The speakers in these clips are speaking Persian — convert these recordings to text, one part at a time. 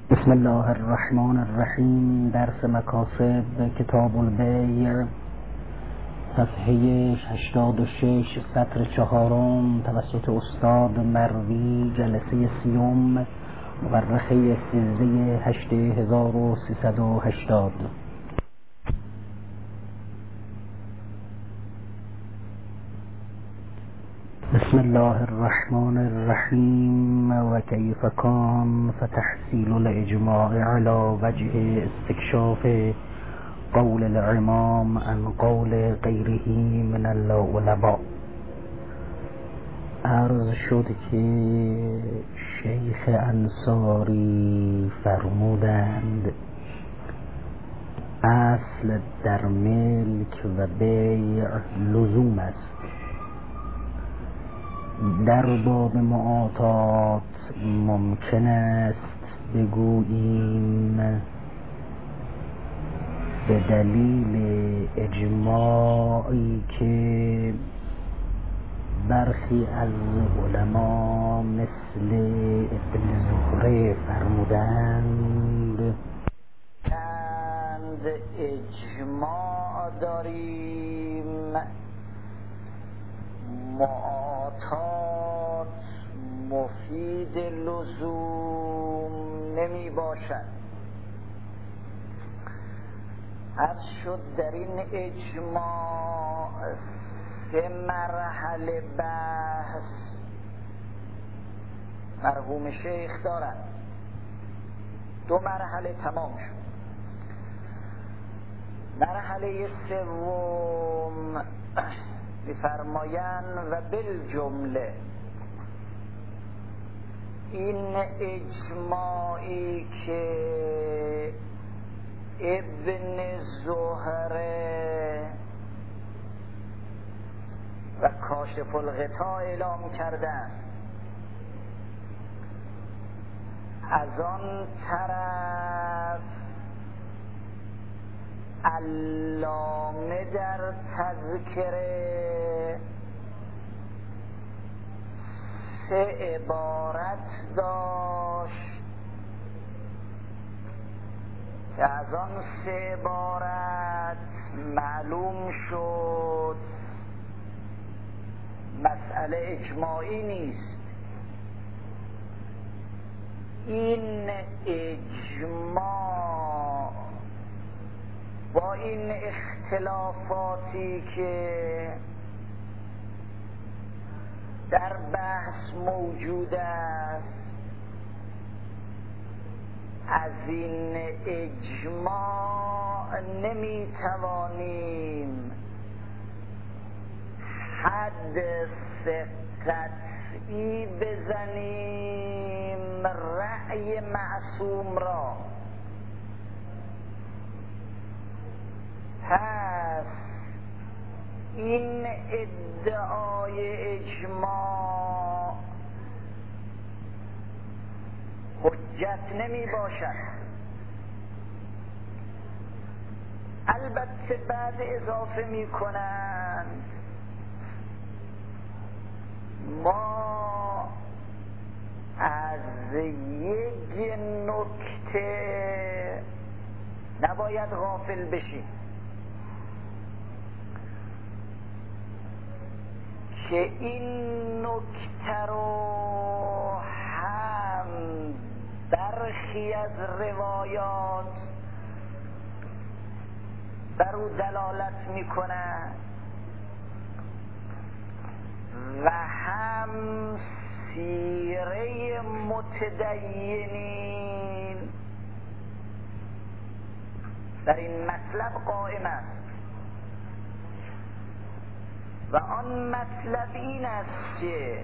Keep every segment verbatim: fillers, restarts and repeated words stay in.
بسم الله الرحمن الرحیم. درس مکاسب کتاب البیع، صفحه هشتاد و شش، سطر چهارم، توسط استاد مروی، جلسه سیوم، مورخه سیزده هشت هزار و سیصد و هشتاد. بسم الله الرحمن الرحیم. و کیف کان فتحصیل الاجماع على وجه استکشاف قول الامام عن قول غیره من العلماء. عرض شد که شیخ انصاری فرمودند اصل در ملک و بیع لزوم است. در باب معاطات ممکن است بگوییم به دلیل اجماعی که برخی از علما مثل ابن زهره فرمودند چند اجماع داریم معاطات مفید لزوم نمی باشد. عرض شد در این اجماع سه مرحله بحث مرحوم شیخ دارند. دو مرحله تمام شد. مرحله سوم می‌فرمایند و بالجمله این اجماعی که ابن زهره و کاشف الغطا اعلام کردند، از آن طرف علامه در تذکره سه عبارت داشت که از آن سه عبارت معلوم شد مسئله اجماعی نیست. این اجماع با این اختلافاتی که در بحث موجود است، از این اجماع نمیتوانیم حد قطعی بزنیم رأی معصوم را. پس این ادعای اجماع حجت نمی باشد. البته بعد اضافه می کنند ما از یک نکته نباید غافل بشیم که این نکته رو هم برخی از روایات بر او دلالت میکنند و هم سیره متدینین در این مطلب قائم است. و آن مطلب این است که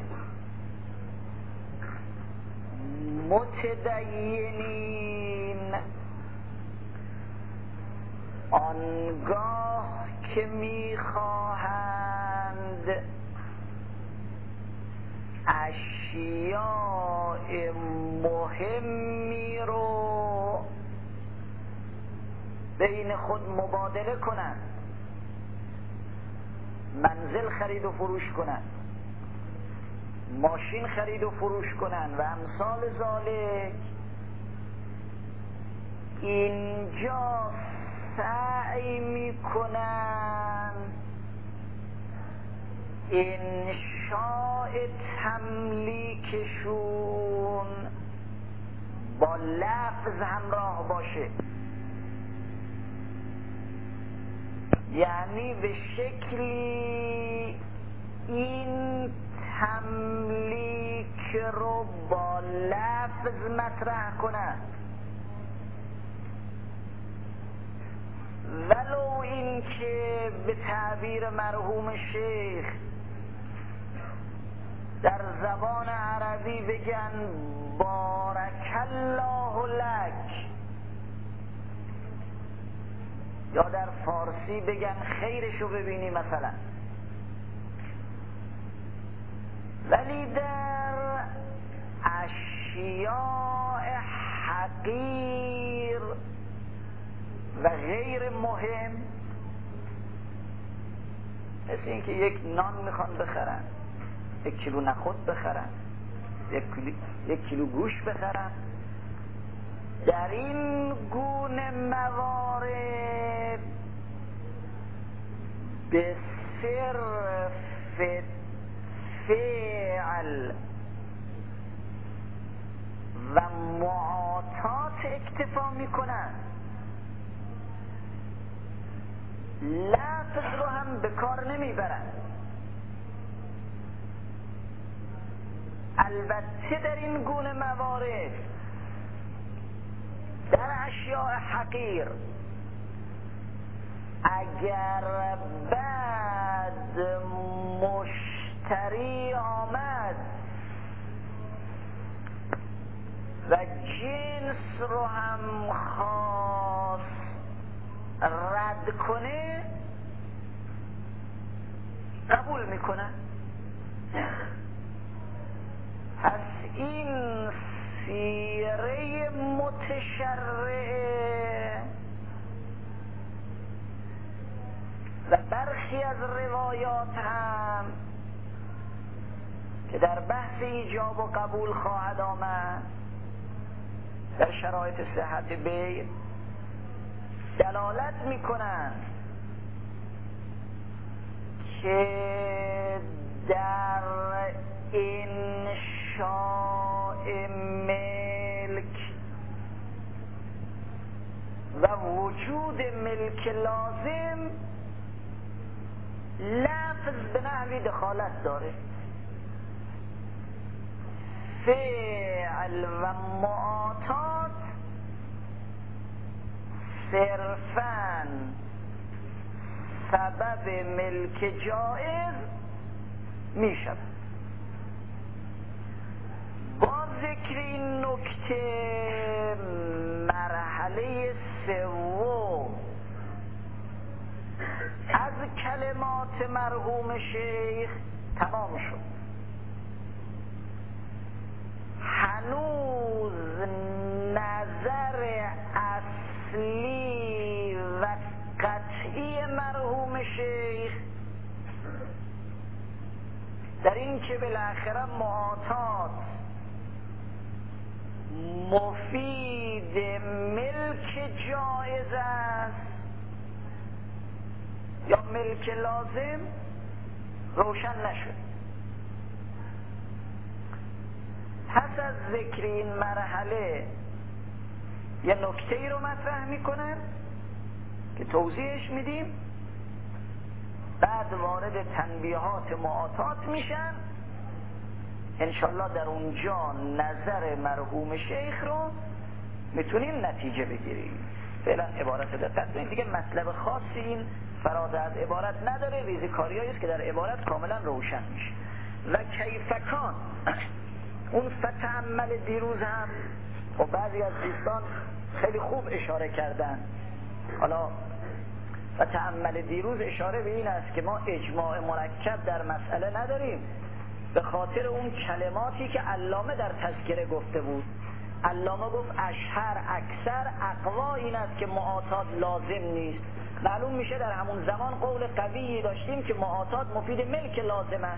متدینین آنگاه که میخواهند اشیاء مهمی رو بین خود مبادله کنند، منزل خرید و فروش کنند، ماشین خرید و فروش کنن و امثال ذالک، اینجا سعی میکنن انشاء تملیکشون با لفظ همراه باشه، یعنی به شکلی این تملیک رو با لفظ مطرح کنن، ولو این که به تعبیر مرحوم شیخ در زبان عربی بگن بارک الله لک، یا در فارسی بگن خیرشو ببینی مثلا، ولی در اشیاء حقیر و غیر مهم، مثل اینکه یک نان میخوان بخرن، یک کیلو نخود بخرن، یک کیلو, یک کیلو گوش بخرن، در این گونه موارد به صرف فعل و معاطات اکتفا میکنن، لفظ رو هم به کار نمیبرن. البته در این گونه موارد در اشیاء حقیر اگر بعد مشتری آمد و جنس رو هم خواست رد کنه قبول میکنن. پس این سیره متشرعه و برخی از روایات هم که در بحث ایجاب و قبول خواهد آمد در شرایط صحت بیع دلالت میکنن که در انشاء ملک و وجود ملک لازم لفظ به نحوی دخالت داره، فعل و معاطات صرفاً سبب ملک جائز می شود. با ذکر این نکته مرحله سوم از کلمات مرحوم شیخ تمام شد. هنوز نظر اصلی و قطعی مرحوم شیخ در این که بالاخره معاطات مفید ملک جایز است یا ملک لازم روشن نشد. پس از ذکر این مرحله یه نکته ای رو مطرح میکنن که توضیحش میدیم، بعد وارد تنبیهات معاطات میشن. انشالله در اونجا نظر مرحوم شیخ رو میتونیم نتیجه بگیریم. فعلا عبارت دقت کنید دیگه، مطلب خاصی این فراز از عبارت نداره، ریزکاریایی است که در عبارت کاملا روشن میشه. و کیفکان اون فتعمل دیروز هم و بعضی از دوستان خیلی خوب اشاره کردن. حالا فتعمل دیروز اشاره به این است که ما اجماع مرکب در مسئله نداریم، به خاطر اون کلماتی که علامه در تذکره گفته بود. علامه گفت اشهر اکثر اقوا این است که معاطات لازم نیست. معلوم میشه در همون زمان قول قویی داشتیم که معاطات مفید ملک لازم است.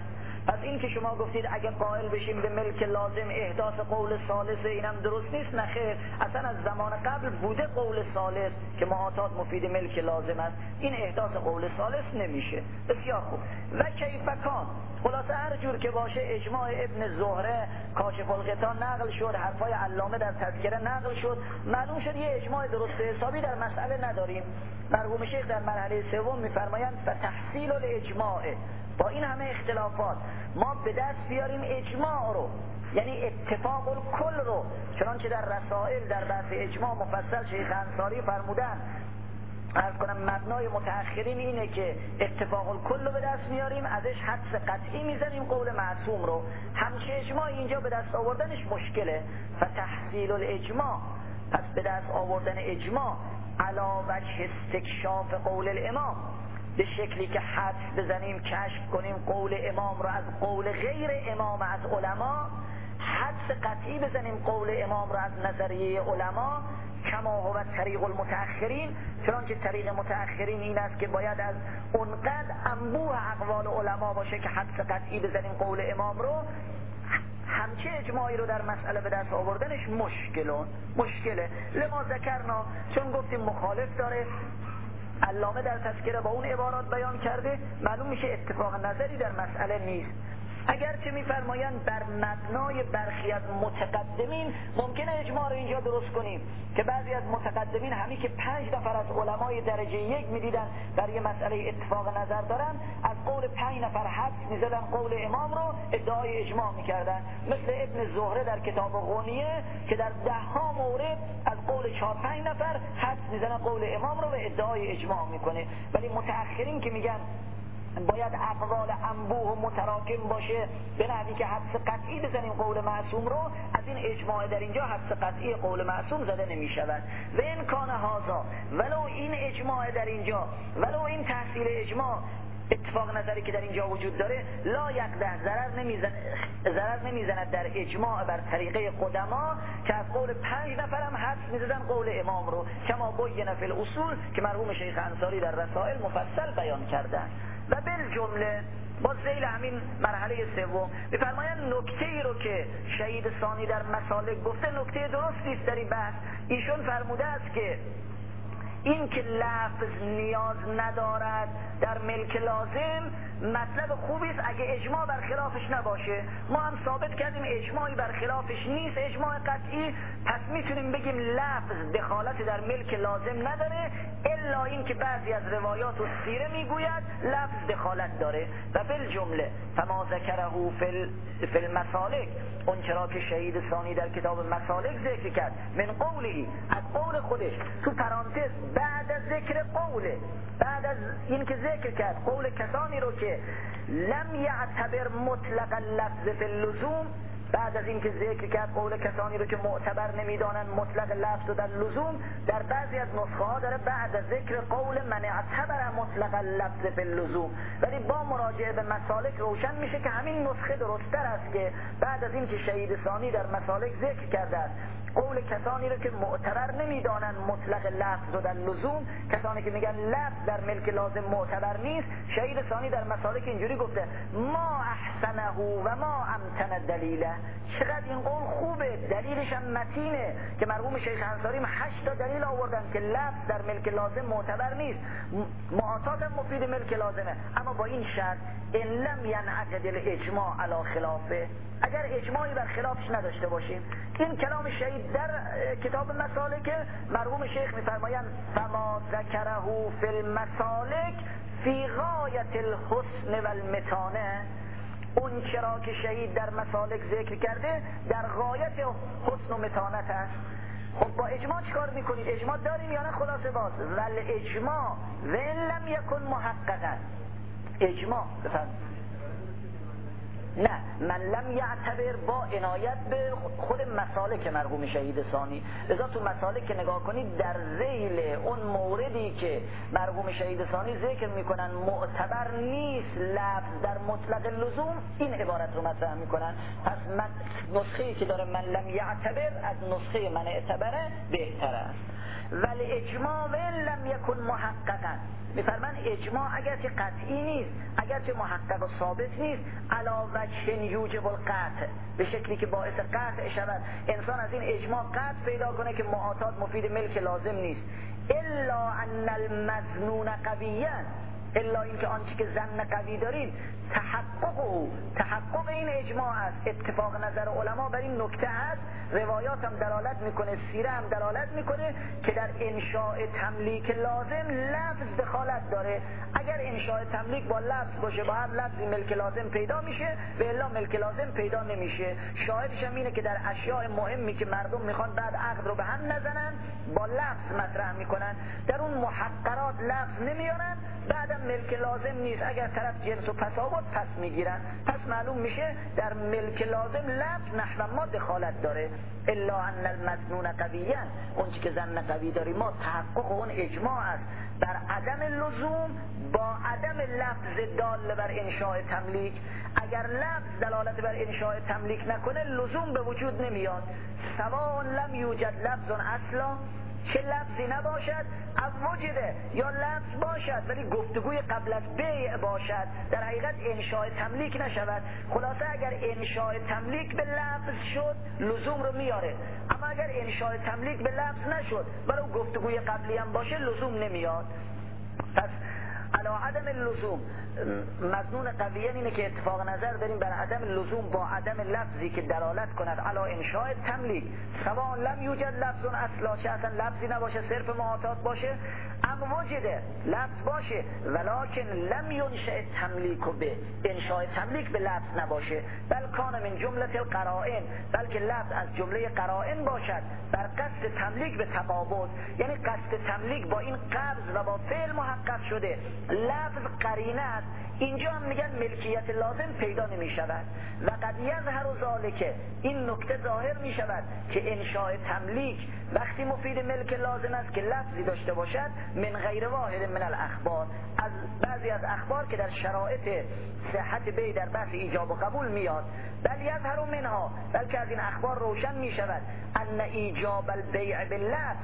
پس این که شما گفتید اگه قائل بشیم به ملک لازم احداث قول ثالث اینم درست نیست، نه خیر، اصلا از زمان قبل بوده قول ثالث که معاطات مفید ملک لازم است، این احداث قول ثالث نمیشه. بسیار خوب. و کیفکان، خلاصه هر جور که باشه اجماع ابن زهره کاشف الغطا نقل شد، حرفای علامه در تذکره نقل شد، معلوم شد یه اجماع درست حسابی در مسئله نداریم. مرحوم شیخ در مرحله سوم میفرمایند فتحصیل الاجماع، با این همه اختلافات ما به دست بیاریم اجماع رو، یعنی اتفاق الکل رو، چنانچه در رسائل در بحث اجماع مفصل شیخ انصاری فرمودن. عرض کنم مبنای متأخرین اینه که اتفاق الکل رو به دست میاریم، ازش حدس قطعی میزنیم قول معصوم رو. همچه اجماع اینجا به دست آوردنش مشکله. فتحصیل الاجماع، پس به دست آوردن اجماع علی وجه استکشاف قول الامام، به شکلی که حدس بزنیم، کشف کنیم قول امام رو از قول غیر امام از علما، حدس قطعی بزنیم قول امام رو از نظریه علما، کما هو طریق المتأخرین، چنانکه طریق متأخرین این است که باید از اونقدر انبوه اقوال علما باشه که حدس قطعی بزنیم قول امام رو. همچه اجماعی رو در مسئله به دست آوردنش مشکلون مشکله. لما ذکرنا، چون گفتیم مخالف داره، علامه در تذکره با اون عبارات بیان کرده، معلوم میشه اتفاق نظری در مسئله نیست. اگرچه میفرمایند بر مبنای برخی از متقدمین ممکنه اجماع رو اینجا درست کنیم که بعضی از متقدمین همی که پنج نفر از علمای درجه یک میدیدن در یه مسئله اتفاق نظر دارن، از قول پنج نفر حدس میزدن قول امام رو ادعای اجماع میکردن، مثل ابن زهره در کتاب غنیه که در ده ها مورد از قول چهار پنج نفر حدس میزنن قول امام رو و ادعای اجماع میکنه. ولی متأخرین که میگن باید اقوال انبوه و متراکم باشه به نحوی که حدس قطعی بزنیم قول معصوم رو، از این اجماع در اینجا حدس قطعی قول معصوم زده نمی شود. و این کان هازا، ولو این اجماع در اینجا، ولو این تحصیل اجماع اتفاق نظری که در اینجا وجود داره، لا یقدح، ضرر نمیزند ضرر نمیزند در اجماع بر طریقه قدما که از قول پنج نفرم حدس میزدن قول امام رو، کما بین فی الاصول که مرحوم شیخ انصاری در رسائل مفصل بیان کردن. و بالجمله با ذیل همین مرحله سوم میفرمایند نکته ای رو که شهید ثانی در مسالک گفته نکته درستی است در این بحث. ایشون فرموده است که این که لفظ نیاز ندارد در ملک لازم مطلب خوبی است اگه اجماع بر خلافش نباشه. ما هم ثابت کردیم اجماعی بر خلافش نیست، اجماع قطعی، پس میتونیم بگیم لفظ دخالت در ملک لازم نداره، الا این که بعضی از روایات و سیره میگوید لفظ دخالت داره. و بالجمله فما ذکره فی فی المسالک، اون چرا که شهید ثانی در کتاب مسالک ذکر کرد، من قولی، از قول خودش، تو پرانتز بعد از ذکر قوله، بعد از این که ذکر کرد قول کسانی رو که لم یعتبر مطلق اللفظ فی اللزوم، بعد از این که ذکر کرد قول کسانی رو که معتبر نمیدانن مطلق لفظ و در لزوم، در بعضی از نسخه ها داره بعد از ذکر قول من اعتبر مطلق اللفظ فی اللزوم، ولی با مراجعه به مسالک روشن میشه که همین نسخه درست‌تر است که بعد از این که شهید ثانی در مسالک ذکر کرده است قول کسانی رو که معتبر نمیدانن مطلق لفظ و در لزوم، کسانی که میگن لفظ در ملک لازم معتبر نیست، شهید ثانی در مسالک اینجوری گفته ما احسنه و ما امتن دلیله، چقدر این قول خوبه، دلیلش هم متینه که مرحوم شیخ انصاری هشت تا دلیل آوردن که لفظ در ملک لازم معتبر نیست، معاطات هم مفید ملک لازمه، اما با این شرط ان لم ینعقد الاجماع علی خلافه، اگر اجماعی بر خلافش نداشته باشیم. این کلام شهید در کتاب مسالک، مرحوم شیخ میفرمایند فما ذکره فی المسالک فی غایت الحسن والمتانه، اون چرا که شهید در مسالک ذکر کرده در غایت حسن و متانت است. خب با اجماع چیکار میکنید؟ اجماع داریم یا نه؟ خلاصه باز ول اجماع و ان لم یکن محققا، اجماع بفرمایید نه، من لم یعتبر با عنایت به خود مسالک مرحوم شهید ثانی. لذا تو مسالک که نگاه کنید در ذیل اون موردی که مرحوم شهید ثانی ذکر میکنن معتبر نیست لفظ در مطلق لزوم، این عبارت رو مطرح میکنن. پس نسخه‌ای که داره من لم یعتبر از نسخه من اعتبره بهتر است. ولی اجماع ولم لم یکن محققا. میفرمان اجماع اگرچه قطعی نیست، اگرچه محقق و ثابت نیست، علا وجه یوجب القطع، به شکلی که باعث قطع شود، انسان از این اجماع قطع پیدا کنه که معاطات مفید ملک لازم نیست. الا ان المظنون قویا، الا اینکه آنچه که ظن قوی داریم تحقق او تحقق این اجماع است. اتفاق نظر علما بر این نکته است، روایات هم دلالت میکنه، سیره هم دلالت میکنه که در انشاء تملیک لازم لفظ دخالت داره. اگر انشاء تملیک با لفظ باشه، با هر لفظی ملک لازم پیدا میشه و الا ملک لازم پیدا نمیشه. شاهدش هم اینه که در اشیاء مهمی که مردم میخوان بعد عقد رو به هم نزنن با لفظ مطرح میکنن، در اون محقرات لفظ نمیارن، بعدم ملک لازم نیست. اگر طرف جنس و تفاوت پس میگیرن، پس معلوم میشه در ملک لازم لفظ نحو ما دخالت داره. الا ان المظنون قویا، اون چی که ظن قوی داریم ما تحقق اون اجماع است بر عدم لزوم با عدم لفظ دال بر انشاء تملیک. اگر لفظ دلالت بر انشاء تملیک نکنه لزوم به وجود نمیاد. سواء لم یوجد لفظ اصلا، چه لفظی نباشد، او وجده، یا لفظ باشد ولی گفتگوی قبل از بیع باشد، در حقیقت انشاء تملیک نشود. خلاصه اگر انشاء تملیک به لفظ شد لزوم رو میاره، اما اگر انشاء تملیک به لفظ نشد ولو گفتگوی قبلی هم باشه لزوم نمیاد. پس علا عدم اللزوم، مظنون قویه اینه که اتفاق نظر داریم بر عدم لزوم با عدم لفظی که دلالت کند علا انشاء تملیک. سواء لم یوجد لفظ اصلا، چه اصلا لفظی نباشه، صرف معاطات باشه، ام وجده، لفظ باشه، ولکن لم ینشأ تملیک به، انشاء تملیک به لفظ نباشه، بل کان من جمله القرائن، بلکه لفظ از جمله قرائن باشد بر قصد تملیک به تقابض، یعنی قصد تملیک با این قبض و با فعل محقق شده، لفظ قرینه است. اینجا هم میگن ملکیت لازم پیدا نمی شود و قد یظهر ذالک، این نکته ظاهر می شود که انشاء تملیک وقتی مفید ملک لازم است که لفظی داشته باشد من غیر واحد من الاخبار، از بعضی از اخبار که در شرایط صحت بیع در بحث ایجاب و قبول میاد. بل یظهر منها، بلکه از این اخبار روشن می شود ان ایجاب البیع باللفظ،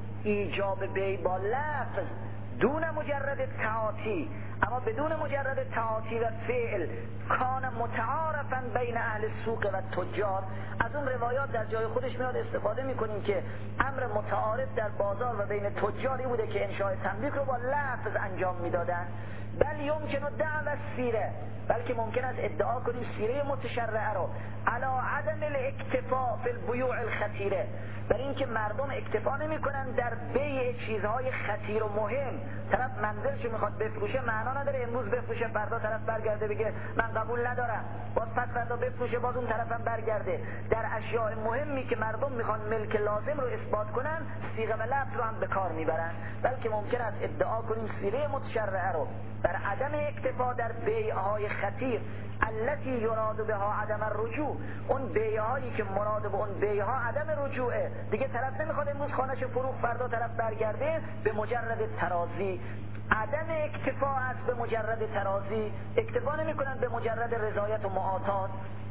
ایجاب بیع با لفظ دون مجرد تعاطی، اما بدون مجرد تعاطی و فعل، کان متعارفا بین اهل السوق و تجار. از اون روایات در جای خودش میاد استفاده میکنیم که امر متعارف در بازار و بین تجاری بوده که انشاء تملیک رو با لفظ انجام میدادن. بل یمکن دعوی السیره، بلکه ممکن است ادعا کنیم سیره متشرعه رو علا عدم الاکتفاء فی البیوع الخطیره، بر این که مردم اکتفا نمی کنن در بیع چیزهای خطیر و مهم. طرف منزلشو میخواد بفروشه، معنا نداره امروز بفروشه فردا طرف برگرده بگه من قبول ندارم، باز پس فردا بفروشه باز اون طرفم برگرده. در اشیاء مهمی که مردم میخوان ملک لازم رو اثبات کنن صیغه و لفظ رو هم به کار میبرن. بلکه ممکن است ادعا کنیم سیره متشرعه رو بر عدم اکتفا در بیعهای خطیر التي یراد بها عدم الرجوع، اون بیعهایی که مراد به اون بیعها عدم رجوعه، دیگه طرف نمیخواد امروز خانه‌شو فروخت فردا طرف برگرده، به مجرد ترازی. عدم اکتفا است به مجرد ترازی، اکتفا نمیکنن به مجرد رضایت و معاطات.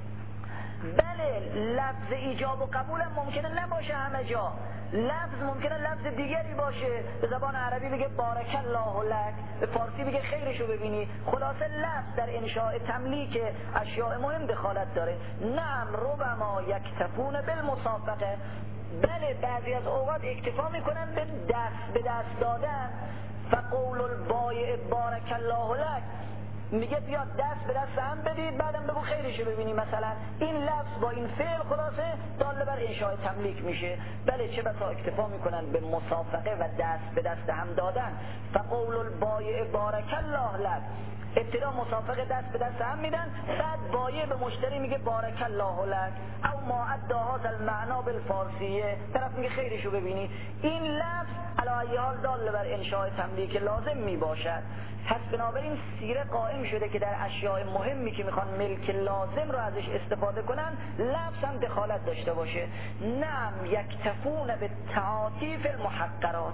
بله لفظ ایجاب و قبول هم ممکنه نباشه همه جا، لفظ ممکنه لفظ دیگری باشه، به زبان عربی بگه بارک الله لک، به فارسی بگه خیرشو ببینی. خلاصه لفظ در انشاء تملیک اشیاء مهم دخالت داره. نعم ربما یکتفون بالمصافقه، بله بعضی از اوقات اکتفا میکنن به دست به دست دادن. فقول البایع بارک الله لک، میگه بیا دست به دست هم بدید بعدم بگو خیرشو ببینی مثلا. این لفظ با این فعل خلاصه دال بر انشاء تملیک میشه. بله چه بسا اکتفا میکنن به مسافقه و دست به دست هم دادن. فقول البایع بارک الله لک، ابتدا مسافقه دست به دست هم میدن، بعد بایع به مشتری میگه بارک الله لک او ما ادعا هذا المعنا بالفارسیه، طرف میگه خیرشو ببینی. این لفظ علی ای حال دال بر انشاء تملیک لازم میباشد. پس بنابراین سیره قائم شده که در اشیاء مهمی که میخوان ملک لازم رو ازش استفاده کنن لفظ هم دخالت داشته باشه. نعم یکتفون به تعاطی فی المحقرات،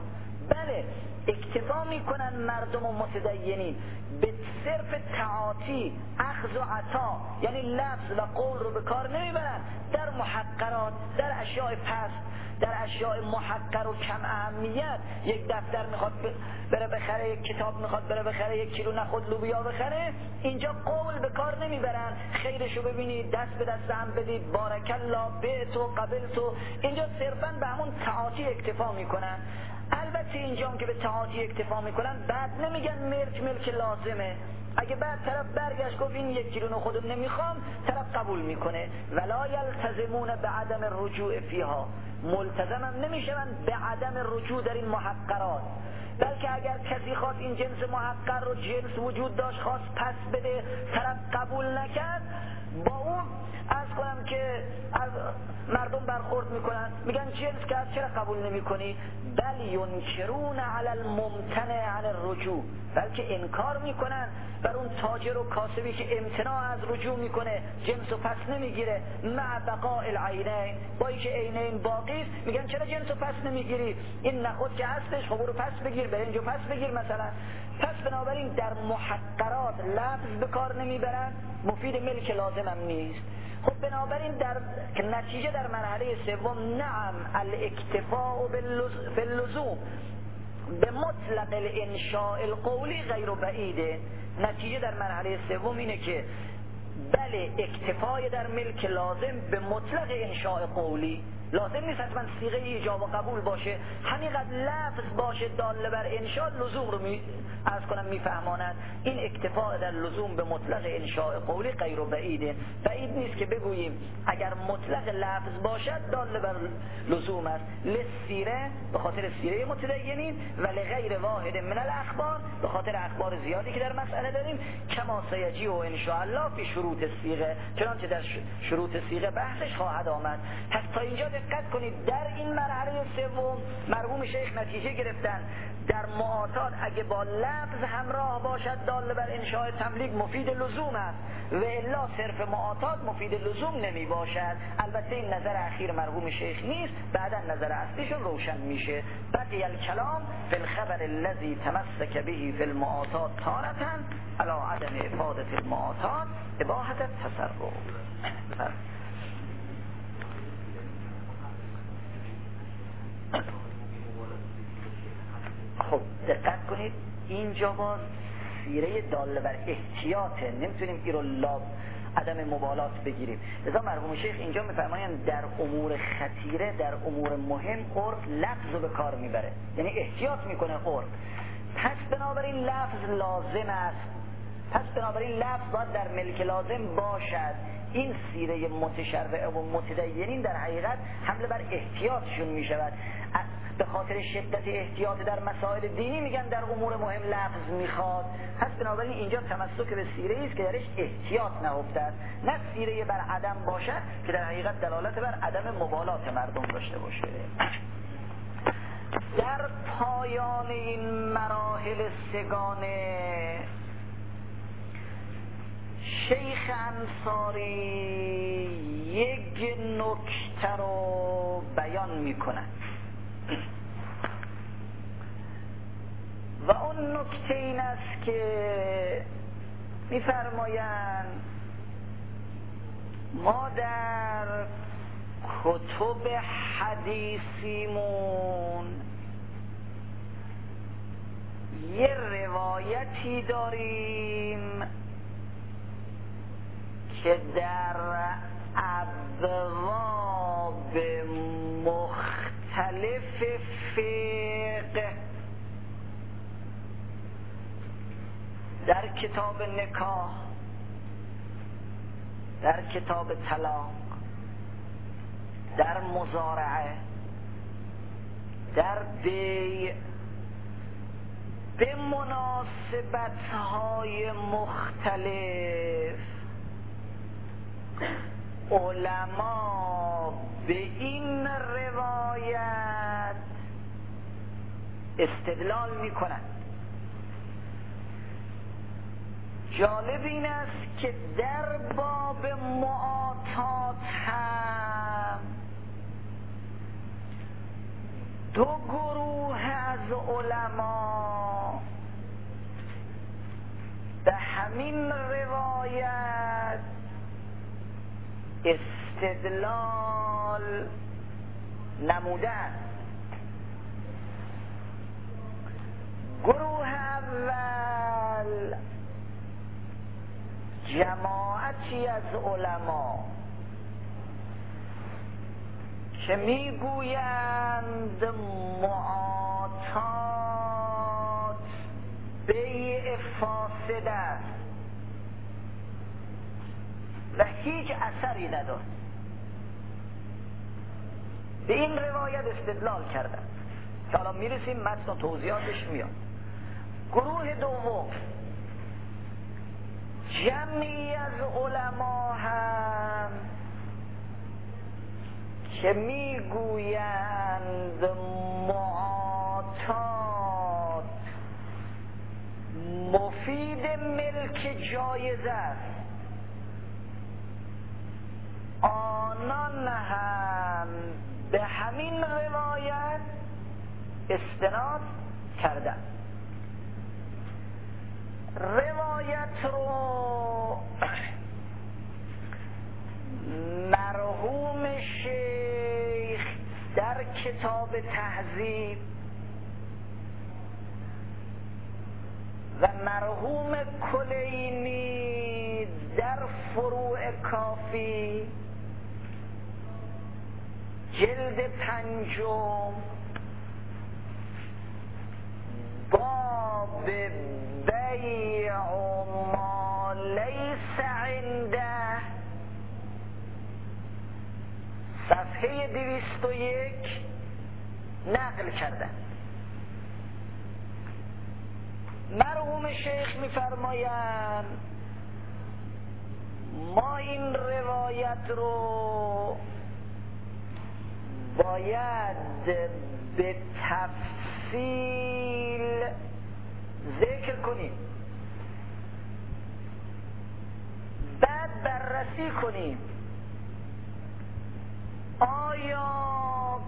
بله اکتفا میکنن مردم و متدینین به صرف تعاطی، اخذ و عطا، یعنی لفظ و قول رو به کار نمیبرن در محقرات، در اشیاء پست، در اشیاء محقر و کم اهمیت. یک دفتر میخواد بره بخره، یک کتاب میخواد بره بخره، یک کیلو نخود لوبیا بخره، اینجا قول به کار نمیبرن. خیرشو ببینید، دست به دست هم بدید، بارک الله، بعتو قبلتو. اینجا صرفا به همون تعاطی اکتفا میکنن. البته اینجا که به تعاطی اکتفا میکنن بعد نمیگن ملک ملک لازمه. اگه بعد طرف برگشت گفت این یک کیلو نخود نمیخوام، طرف قبول میکنه. ولا یلتزمون به عدم الرجوع فیها، ملتزم هم نمیشون به عدم رجوع در این محقرات. بلکه اگر کسی خواست این جنس محقر رو، جنس وجود داشت، خواست پس بده، طرف قبول نکرد، با اون عرض کنم که از مردم برخورد میکنن، میگن جنس که از چرا قبول نمی کنی؟ بل ینکرون علی الممتنع عن الرجوع، بلکه انکار میکنن بر اون تاجر و کاسبی که امتناع از رجوع میکنه، جنس و پس نمیگیره. مع بقاء العینین، با اینکه عینین باقی است، میگن چرا جنس و پس نمیگیری؟ این نخود که هستش، خب برو پس بگیر، برنج و پس بگیر مثلا. پس بنابراین در محقرات لفظ به کار نمیبرن، مفید ملک لازم هم نیست. خب بنابراین در نتیجه در مرحله سوم، نعم الاکتفاء فی اللزوم به مطلق الانشاء القولی غیر بعیده. نتیجه در مرحله سوم اینه که بله اکتفای در ملک لازم به مطلق انشاء قولی، لازم نیست حتما صیغه ایجاب و قبول باشه، همینقدر لفظ باشه داله بر انشاء لزوم رو می عرض کنم میفهماند. این اکتفاء در لزوم به مطلق انشاء قولی غیر بعیده. بعید نیست که بگوییم اگر مطلق لفظ باشد داله بر لزوم است. لسیره به خاطر سیره متدینین، ولی غیر واحد من الاخبار به خاطر اخبار زیادی که در مسئله داریم، کما سیجی و ان شاء الله فی شروط صیغه، چنانچه در شروط صیغه بحثش خواهد آمد. پس تا اینجا دقت کنید، در این مرحله سوم مرحوم شیخ نتیجه گرفتن در معاطات اگه با لفظ همراه باشد داله بر انشاء تملیک مفید لزوم است، و الا صرف معاطات مفید لزوم نمی باشد. البته این نظر اخیر مرحوم شیخ نیست، بعدا نظر اصلیشون روشن میشه. بقی الکلام فی الخبر الذی تمسک به فی المعاطات تارة علی عدم افاده المعاطات اباحة التصرف. خب دقت کنید، اینجا باز سیره داله بر احتیاطه، نمیتونیم این رو لاب عدم مبالات بگیریم. لذا مرحوم شیخ اینجا میفرمایند در امور خطیره، در امور مهم عرف لفظ رو به کار میبره، یعنی احتیاط میکنه عرف. پس بنابراین لفظ لازم است، پس بنابراین لفظ باید در ملک لازم باشد. این سیره متشرعه و متدینین در حقیقت حمله بر احتیاطشون میشود. به خاطر شدت احتیاط در مسائل دینی میگن در امور مهم لفظ میخواد. پس بنابراین اینجا تمسک به سیره است که درش احتیاط نهفته است، نه سیره بر عدم باشد که در حقیقت دلالت بر عدم مبالات مردم داشته باشه. در پایان این مراحل سگانه شیخ انصاری یک نکته رو بیان میکنند و اون نکته این است که میفرمایند ما در کتب حدیثیمون یه روایتی داریم که در ابواب مختلف فقه، در کتاب نکاح، در کتاب طلاق، در مزارعه، در بیع، به مناسبت‌های مختلف علما به این روایت استدلال می‌کنند. جالب این است که در باب معاطات هم دو گروه از علما به همین روایت استدلال نمودن. گروه اول جماعتی از علما که میگویند معاطات بیع فاسد است و هیچ اثری نداشت، به این روایت استدلال کردن که حالا میرسیم متن و توضیحاتش میاد. گروه دوم جمعی از علما هم که میگویند معاطات مفید ملک جایز است، آنان هم به همین روایت استناد کردن. روایت رو مرحوم شیخ در کتاب تهذیب و مرحوم کلینی در فروع کافی جلد پنجم باب بیع ما لیس عنده صفحه دویست و یک نقل کردن. مرحوم شیخ میفرمایند ما این روایت رو باید به تفصیل ذکر کنیم، بعد بررسی کنیم آیا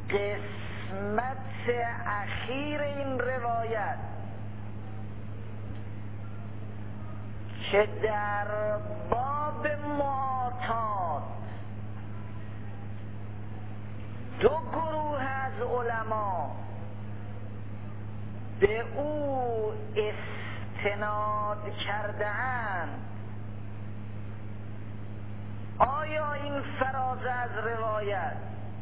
قسمت اخیر این روایت که در باب معاطات دو گروه از علما به او استناد کرده‌اند، آیا این فراز از روایت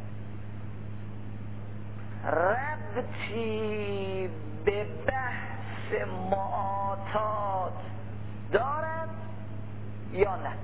ربطی به بحث معاطات دارد یا نه؟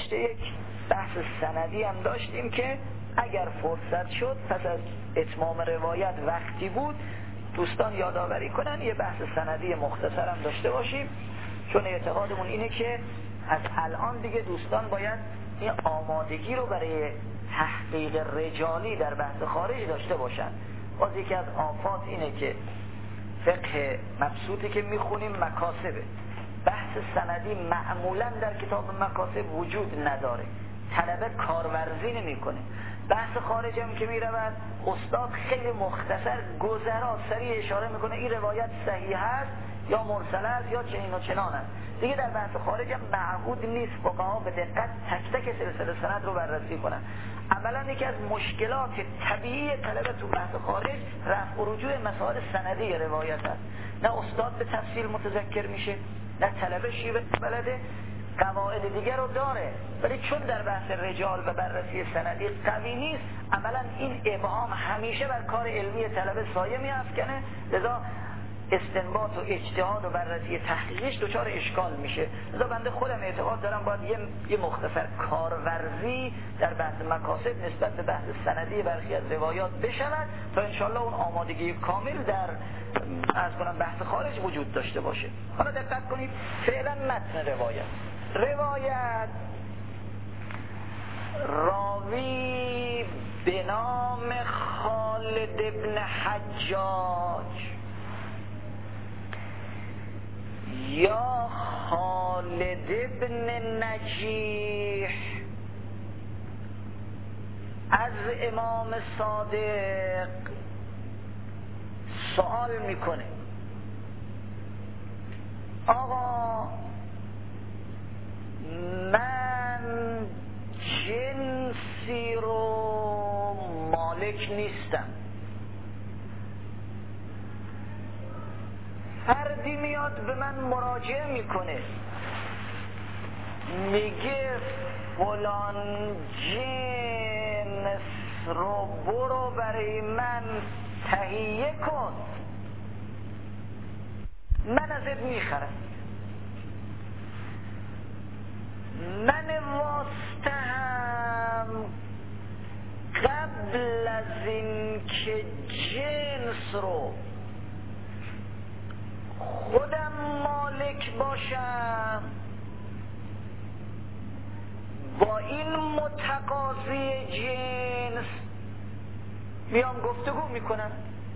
گذشته یک بحث سندی هم داشتیم که اگر فرصت شد پس از اتمام روایت وقتی بود دوستان یادآوری کنن یه بحث سندی مختصر هم داشته باشیم، چون اعتقادمون اینه که از الان دیگه دوستان باید این آمادگی رو برای تحقیق رجالی در بحث خارج داشته باشن. باز یکی از آفات اینه که فقه مبسوطی که میخونیم مکاسبه، بحث سندی معمولا در کتاب مکاسب وجود نداره، طلبه کارورزی نمیکنه. بحث خارج هم که میرود استاد خیلی مختصر گذرا سریع اشاره میکنه این روایت صحیح است یا مرسل است یا چنین و چنان است. دیگه در بحث خارج هم معهود نیست فقها به دقت تک تک سلسله سند رو بررسی کنن. اولا یکی از مشکلات طبیعی طلبه تو بحث خارج رفع و رجوع مسائل سندی روایت است. نه استاد به تفصیل متذکر میشه، نه طلبه شیوه بلده، قواعد دیگر رو داره، ولی چون در بحث رجال و بررسی سندی قوی نیست عملا این ابهام همیشه بر کار علمی طلبه سایه میافکنه، لذا استنباط و اجتهاد و بررسی تحقیقش دچار اشکال میشه. لذا بنده خودم اعتقاد دارم باید یه, یه مختصر کارورزی در بحث مکاسب نسبت به بحث سندی برخی از روایات بشود تا انشالله اون آمادگی کامل در از کنم بحث خارج وجود داشته باشه. حالا دقت کنید فعلا متن روایت روایت راوی به نام خالد ابن حجاج یا خالد ابن نجیح از امام صادق سوال میکنه آقا من جنسی رو مالک نیستم، فردی میاد به من مراجعه میکنه میگه فلان جنس رو برو برای من تهیه کن، من ازت میخرم، من واسطه هم قبل از این که جنس رو خودم مالک باشم با این متقاضی جنس میام گفتگو میکنم.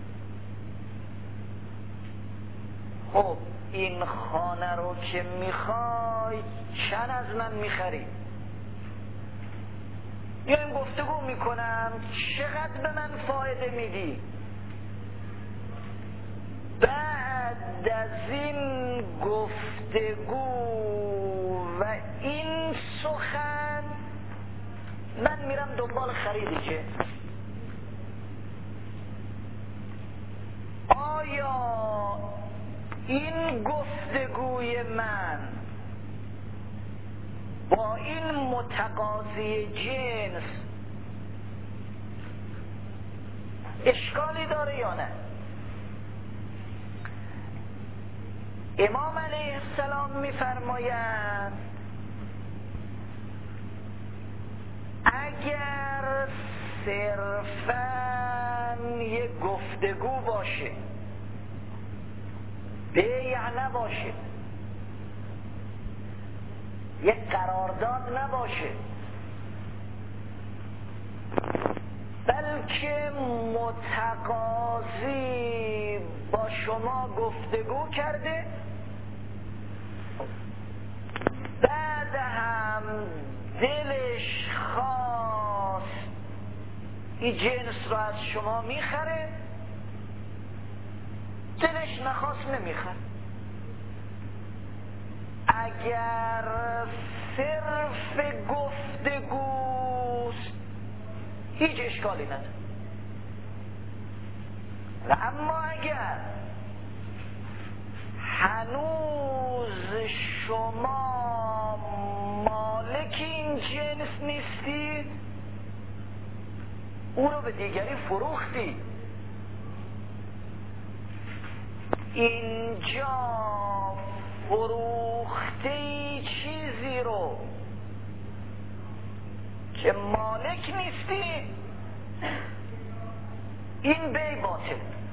خب این خانه رو که میخوای چند از من میخری؟ میام گفتگو میکنم چقدر به من فایده میدی؟ بعد از این گفتگو و این سخن من میرم دنبال خرید جنس. آیا این گفتگوی من با این متقاضی جنس اشکالی داره یا نه؟ امام علیه السلام میفرمایند اگر صرفاً یه گفتگو باشه بیع نباشه، یه قرارداد نباشه، بلکه متقاضی با شما گفتگو کرده بعد هم دلش خواست این جنس رو از شما میخره، دلش نخواست نمیخره. اگر صرف گفتگوست هیچ اشکالی نداره، و اما اگر هنوز شما مالک این جنس نیستید، او رو به دیگری فروختی، اینجا فروخته چیزی رو که مالک نیستی، این بی باطل.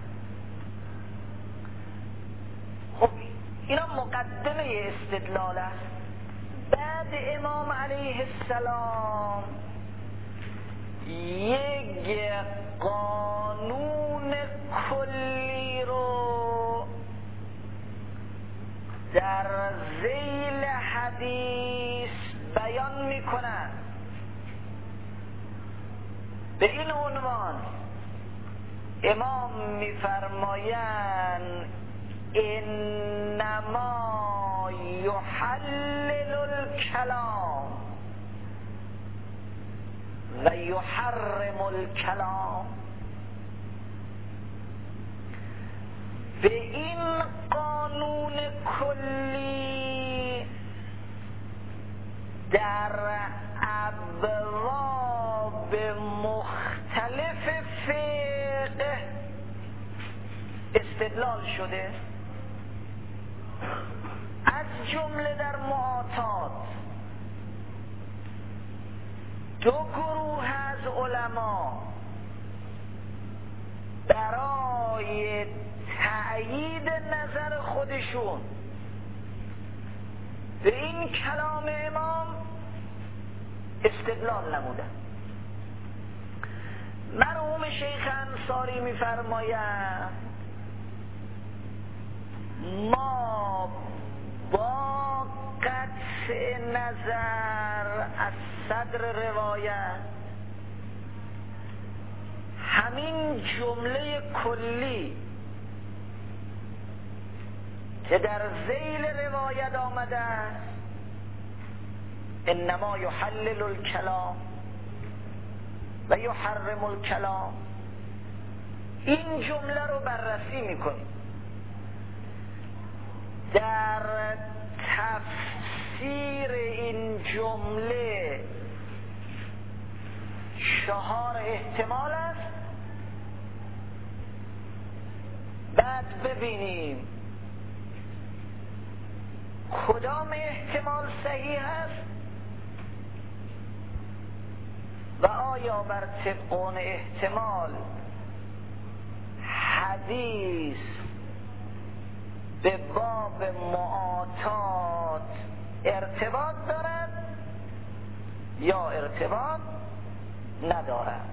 خب اینا مقدمه استدلال است. بعد امام علیه السلام یک قانون کلی رو در ذیل حدیث بیان میکنن. به این عنوان امام میفرمایند انما یحلل الکلام و یحرم الکلام. به این قانون کلی در ابواب مختلف فقه استدلال شده، از جمله در معاطات دو گروه از علما برای تأیید نظر خودشون به این کلام امام استدلال نمودن. مرحوم شیخ انصاری می‌فرمایند ما با قطع نظر از صدر روایت همین جمله کلی که در ذیل روایت آمده است انما یحلل الکلام و یحرم الکلام، این جمله رو بررسی میکنیم. در تفسیر این جمله چهار احتمال است. بعد ببینیم کدام احتمال صحیح است و آیا بر طبق اون احتمال حدیث به باب معاطات ارتباط دارد یا ارتباط ندارد.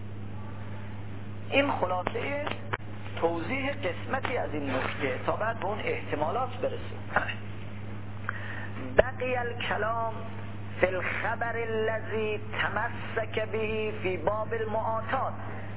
این خلاصه توضیح قسمتی از این نکته تا بعد به اون احتمالات برسیم. بقی الکلام فی الخبر الذی تمسک به فی باب المعاطات.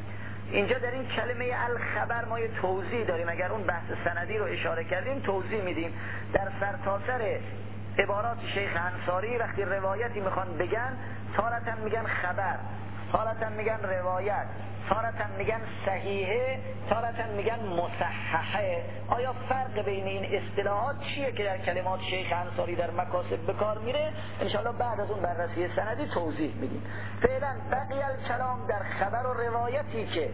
اینجا در این کلمه الخبر ما یه توضیح داریم. اگر اون بحث سندی رو اشاره کردیم توضیح میدیم. در سرتاسر عبارات شیخ انصاری وقتی روایتی میخوان بگن تارتا میگن خبر، تارتا میگن روایت، تارتا میگن صحیحه، تارتا میگن مصححه. آیا فرق بین این اصطلاحات چیه که در کلمات شیخ انصاری در مکاسب به کار میره؟ انشاءالله بعد از اون بررسی سندی توضیح میدیم. فعلا بقی الکلام در خبر و روایتی که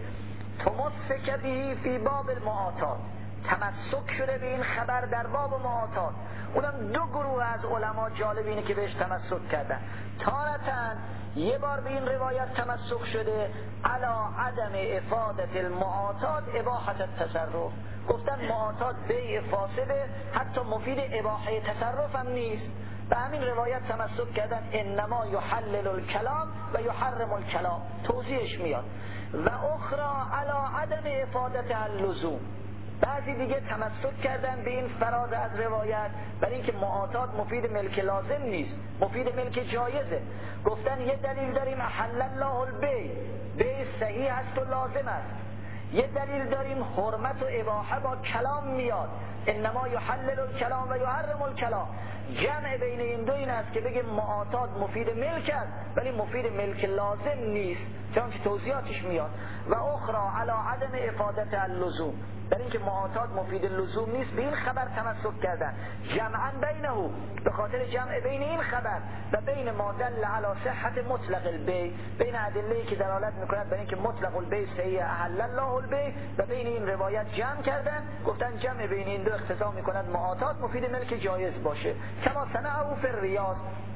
تمسک به فی باب المعاطات، تمسک شده به این خبر در باب معاطات. اونم دو گروه از علما جالب اینه که بهش تمسک کردن. تارتاً یه بار به این روایت تمسک شده علا عدم افادت المعاطات اباحت التصرف، گفتن معاطات بیع فاسده، حتی مفید اباحه تصرف هم نیست. به همین روایت تمسک کردن انما یحلل الکلام و یحرم الکلام، توضیحش میاد. و اخرى علا عدم افادت اللزوم، بعضی دیگه تمسک کردن به این فراز از روایت برای اینکه معاطات مفید ملک لازم نیست، مفید ملک جایزه. گفتن یه دلیل داریم احل الله البیع، بیع صحیح است و لازم است. یه دلیل داریم حرمت و اباحه با کلام میاد، انما یحلل الکلام و یحرم الکلام. جمع بین این دو این است که بگیم معاطات مفید ملک است ولی مفید ملک لازم نیست، چون که توضیحاتش میاد. و اخرى علی عدم افادت اللزوم، در اینکه معاطات مفید لزوم نیست، به این خبر تمسک کردن. جمعا بینه، به خاطر جمع بین این خبر و بین ما دل علی صحت مطلق البیع، بین ادله‌ای که دلالت میکند بر اینکه مطلق البیع صحیح احل الله البیع، و بین این روایت جمع کردن. گفتن جمع بین این دو اقتضا میکند معاطات مفید ملک جایز باشه. کما صنعوا فی الریاض،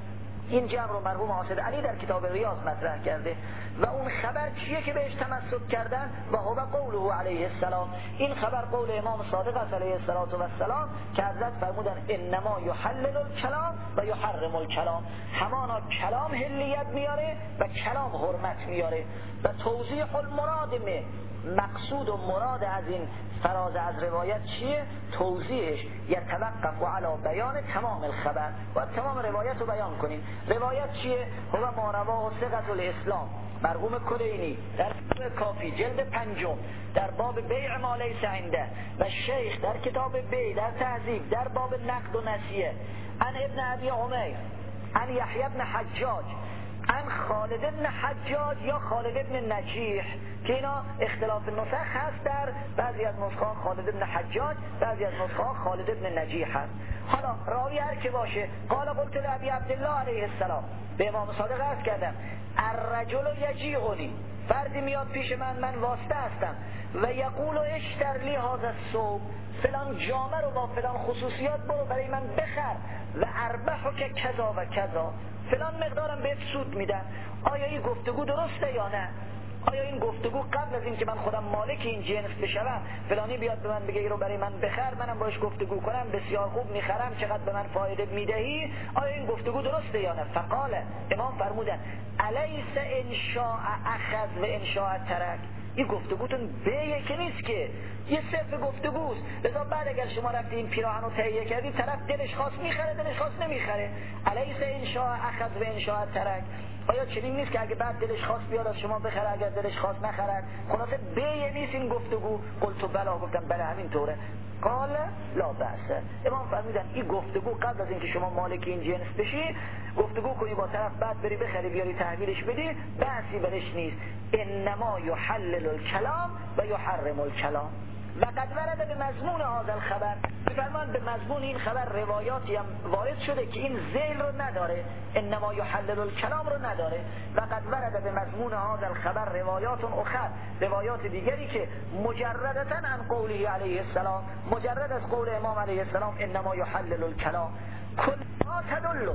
این جمع رو مرحوم حاسد علی در کتاب ریاض مطرح کرده. و اون خبر چیه که بهش تمسک کردن؟ و هو قوله علیه السلام، این خبر قول امام صادق است علیه السلام که حضرت فرمودن انما یحلل الکلام و یحرم الکلام، همانا کلام حلیت میاره و کلام حرمت میاره. و توضیح المراد می مقصود و مراد از این فراز از روایت چیه؟ توضیحش یتوقف علی بیان تمام الخبر، و تمام روایت رو بیان کنیم. روایت چیه؟ هو ما رواه ثقة الاسلام مرحوم کلینی در کتاب کافی جلد پنجم در باب بیع ما لیس عنده، و شیخ در کتاب بیع در تهذیب در باب نقد و نسیه، عن ابن ابی عمیر عن یحیی بن حجاج عن خالد بن حجاج یا خالد بن نجیح، که اینا اختلاف نسخ هست، در بعضی از نسخه خالد بن حجاج، بعضی از نسخه خالد بن نجیح هست. حالا راوی هر که باشه، قال قلت لابی عبدالله علیه السلام، به امام صادق عرض کردم الرجل یجیعنی، فردی میاد پیش من، من واسطه هستم، و یقول اشتر لی هذا الثوب، فلان جامه رو با فلان خصوصیات برو برای من بخر، و اربحو که کذا و کذا، فلان مقدارم بهت سود میدن. آیا این گفتگو درسته یا نه؟ آیا این گفتگو قبل از این که من خودم مالک این جنس بشوم، فلانی بیاد به من بگه این رو برای من بخر، منم باش گفتگو کنم، بسیار خوب میخرم، چقدر به من فایده میدهی، آیا این گفتگو درسته یا نه؟ فقال، امام فرمودن الیس انشاء اخذ و انشاء ترک، این گفتگوتون بیه که نیست که، یه صرف گفتگوست. لذا بعد اگر شما رفتی این پیراهن رو تهیه کردی، طرف دلش خواست میخره، دلش خواست نمیخره. الیس انشاء اخذ و انشاء ترک، آیا چنین نیست که اگه بعد دلش خواست بیاد از شما بخره، اگر دلش خواست نخرد؟ خلاصه بیه نیست این گفتگو. قلت بلا، گفتم بله همین طوره. قال لا بأس، امام فرمودن این گفتگو قبل از اینکه شما مالک این جنس بشی، گفتگو کنی با طرف، بعد بری بخری بیاری تحویلش بدی، بحثی برش نیست. انما یحلل الکلام و یحرم الکلام. و قد ورد به مضمون هذا الخبر، فرمان به مضمون این خبر روایاتی هم وارد شده که این ذیل رو نداره، انما یحلل الکلام رو نداره. و قد ورد به مضمون هذا الخبر روایات اخر، روایات دیگری که مجردتا عن قوله علیه السلام، مجرد از قول امام علیه السلام انما یحلل الکلام، کلها تدل،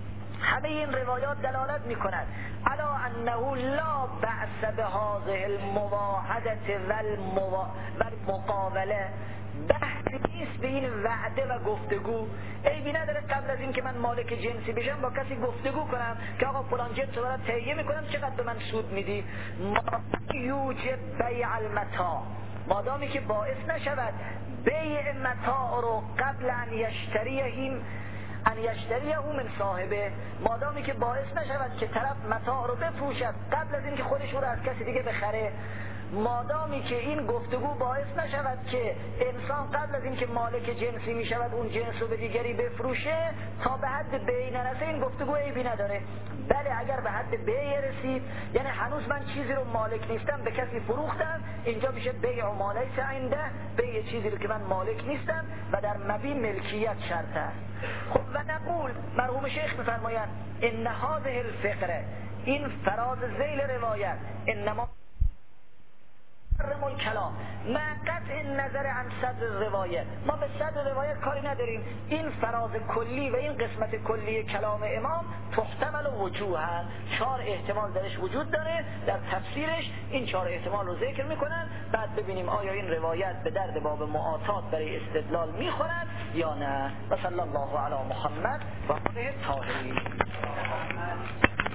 همه این روایات دلالت میکنند علی انه لا بأس بهذه المواعده والمقابله، بحثی نیست به این وعده و گفتگو. عیبی نداره قبل از این که من مالک جنسی بشم با کسی گفتگو کنم که آقا فلان جنس رو برات تهیه میکنم، چقدر به من سود میدی؟ ما یوجب بیع المتاع، مادامی که باعث نشود بیع متاع رو قبل ان یشتریهم ان یشتریه او من صاحبه، مادامی که باعث نشود که طرف متاع رو بفروشد قبل از این که خودش رو از کسی دیگه بخره، مادامی که این گفتگو باعث نشود که انسان قبل از این که مالک جنسی می شود اون جنس رو به دیگری بفروشه تا به حد بیع نرسه، این گفتگو عیبی نداره. بله اگر به حد بیع رسید، یعنی هنوز من چیزی رو مالک نیستم به کسی فروختم، اینجا میشه بیع و ما لیس عنده، بیع چیزی رو که من مالک نیستم و در مبی ملکیت شرط است. خب و نقول، مرحوم شیخ میفرمایند ان هذه الفقره، این فراز ذیل روایت، انما حرم الکلام مع قطع نظر عن صدر روایت، ما به صدر روایت کاری نداریم، این فراز کلی و این قسمت کلی کلام امام تحتمل وجوها، چهار احتمال درش وجود داره، در تفسیرش این چهار احتمال رو ذکر میکنن، بعد ببینیم آیا این روایت به درد باب معاطات برای استدلال میخورد یا نه. و صلی الله علی محمد و آله الطاهرین.